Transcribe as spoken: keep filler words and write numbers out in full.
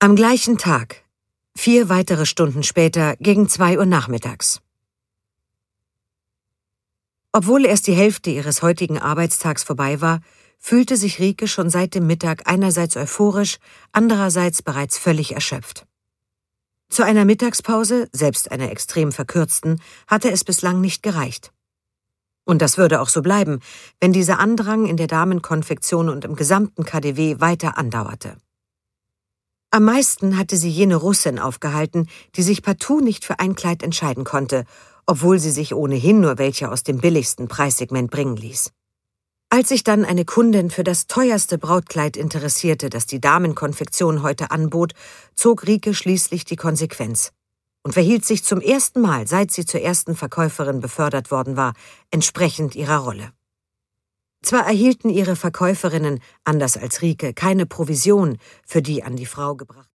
Am gleichen Tag, vier weitere Stunden später, gegen zwei Uhr nachmittags. Obwohl erst die Hälfte ihres heutigen Arbeitstags vorbei war, fühlte sich Rike schon seit dem Mittag einerseits euphorisch, andererseits bereits völlig erschöpft. Zu einer Mittagspause, selbst einer extrem verkürzten, hatte es bislang nicht gereicht. Und das würde auch so bleiben, wenn dieser Andrang in der Damenkonfektion und im gesamten K D W weiter andauerte. Am meisten hatte sie jene Russin aufgehalten, die sich partout nicht für ein Kleid entscheiden konnte, obwohl sie sich ohnehin nur welche aus dem billigsten Preissegment bringen ließ. Als sich dann eine Kundin für das teuerste Brautkleid interessierte, das die Damenkonfektion heute anbot, zog Rike schließlich die Konsequenz und verhielt sich zum ersten Mal, seit sie zur ersten Verkäuferin befördert worden war, entsprechend ihrer Rolle. Zwar erhielten ihre Verkäuferinnen, anders als Rike, keine Provision für die an die Frau gebrachten